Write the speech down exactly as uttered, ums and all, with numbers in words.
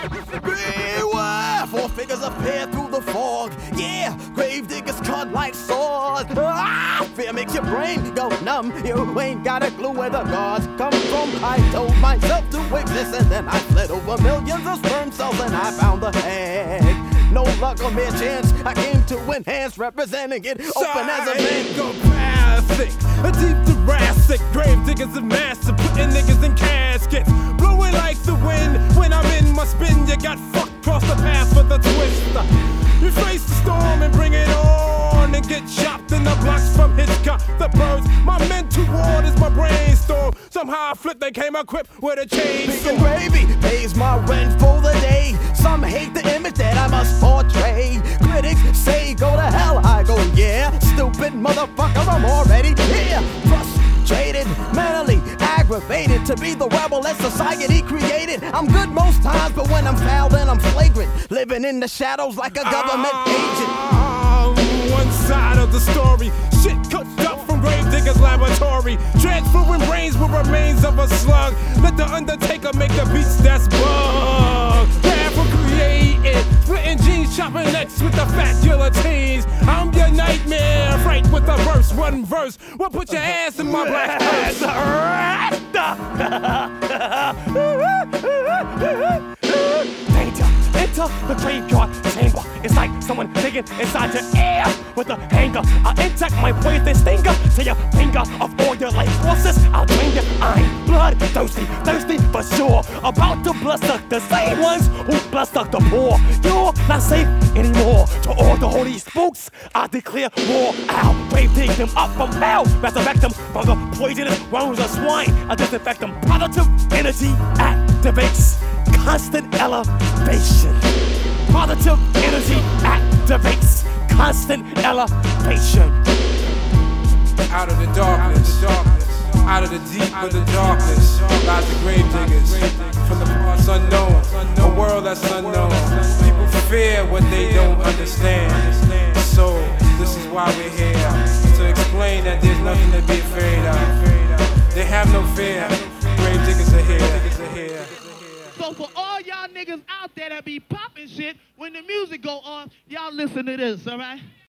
Beware, four figures appear through the fog. Yeah, grave diggers cut like swords. Ah, fear makes your brain go numb. You ain't got a clue where the gods come from. I told myself to exist, and then I fled over millions of sperm cells, and I found the egg. No luck or mere chance, I came to enhance, representing it open as a psychopathic, a deep thoracic, grave diggers of massive, putting niggas in caskets, blowing like the wind. When I'm in my spin, you got fucked across the path for the twister. You face the storm and bring it on, and get chopped in the blocks from Hitchcock. The birds, my mental ward is my brainstorm. Somehow I flipped, they came equipped with a chainsaw. Big gravy pays my rent for the day. Some hate the image that I must portray. Critics say go to hell, I go yeah. Stupid motherfucker, I'm already here. Frustrated, mentally aggravated to be the rebel that society created. I'm good most times, but when I'm foul, then I'm flagrant. Living in the shadows like a government agent. Um, one side of the story, shit cooked up from grave diggers laboratory, transferring brains with remains of a slug. Let the Undertaker make the beats that's bug. Bad for creating, splitting jeans, chopping necks with the fat guillotines. I'm your nightmare, right with the verse, one verse. Well, put your ass in my black purse. Danger, enter the graveyard chamber. It's like someone digging inside your ear with a hanger. I'll inject my poison stinger to your finger. Of all your life forces, I'll drain you. I'm bloodthirsty, thirsty for sure. About to blood suck the same ones who blood suck the poor. You're not safe anymore. To all the holy spooks, I declare war. I'll grave dig them up from hell, resurrect them from the poisonous worms of swine. I'll disinfect them. Positive energy activates constant elevation. Positive energy activates constant elevation. Out of the darkness, out of the deep of the darkness, lies the grave diggers. From the parts unknown, a world that's unknown. People fear what they don't understand. So this is why we're here, to explain that there's nothing to be afraid of. They have no fear. Grave diggers are here. So for all y'all niggas out there that be popping shit, when the music go on, y'all listen to this, alright?